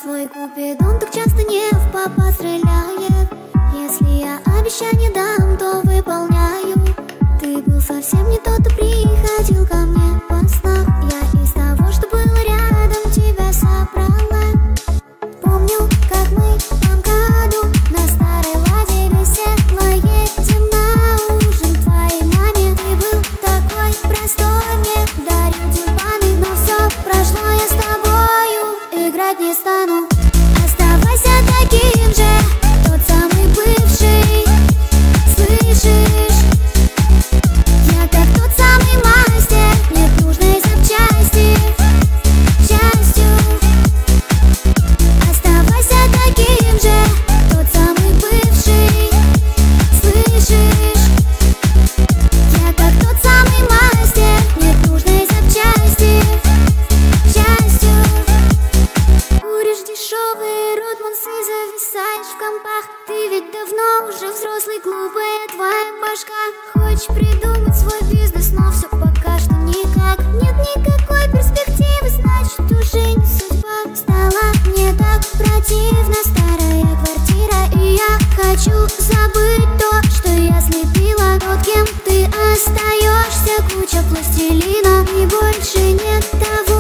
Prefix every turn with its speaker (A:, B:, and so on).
A: Свой купидон так часто не в попад стреляет. Если я обещание дам, то выполняю. Ты был совсем не тот, ты приходил ко мне во снах. Я из того, что было рядом, тебя собрала. Помню, как мы в том году на старой ладе весело едем на ужин к твоей маме. Ты был такой простой, мне дарил тюльпаны, но все прошло, я с тобою играть не стану. Оставайся таким же, тот самый бывший, слышишь? Я как тот самый мастер, нет нужной запчасти, счастью. Оставайся таким же, тот самый бывший, слышишь? Я как тот самый мастер, нет нужной запчасти, счастью. Куришь дешевые ротмансы, зависаешь в компах. Ты ведь давно уже взрослый, глупая твоя башка. Хочешь придумать свой бизнес, но все пока что никак. Нет никакой перспективы, значит уже не судьба. Стала мне так противна старая квартира, и я хочу забыть то, что я слепила. Тот, кем ты остаешься, куча пластилина, и больше нет того.